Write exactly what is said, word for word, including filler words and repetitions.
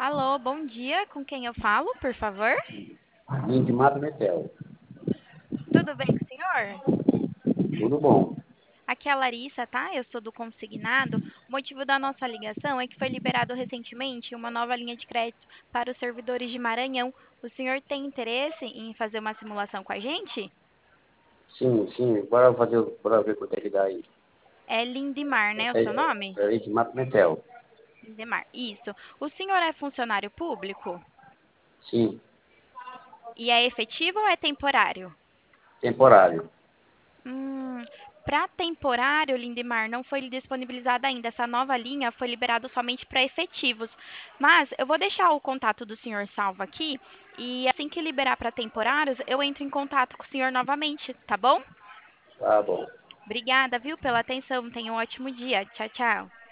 Alô, bom dia. Com quem eu falo, por favor? Lindmar Metel. Tudo bem com o senhor? Tudo bom. Aqui é a Larissa, tá? Eu sou do consignado. O motivo da nossa ligação é que foi liberado recentemente uma nova linha de crédito para os servidores de Maranhão. O senhor tem interesse em fazer uma simulação com a gente? Sim, sim. Bora fazer, bora ver quanto é que dá aí. É Lindimar, né, o É, seu nome? é Lindmar Metel. Lindemar, isso. O senhor é funcionário público? Sim, E é efetivo ou é temporário? temporário. Hum, para temporário, Lindemar, não foi disponibilizada ainda. Essa nova linha foi liberada somente para efetivos. Mas eu vou deixar o contato do senhor salvo aqui e assim que liberar para temporários, eu entro em contato com o senhor novamente, tá bom? Tá bom. Obrigada, viu, pela atenção. Tenha um ótimo dia. Tchau, tchau.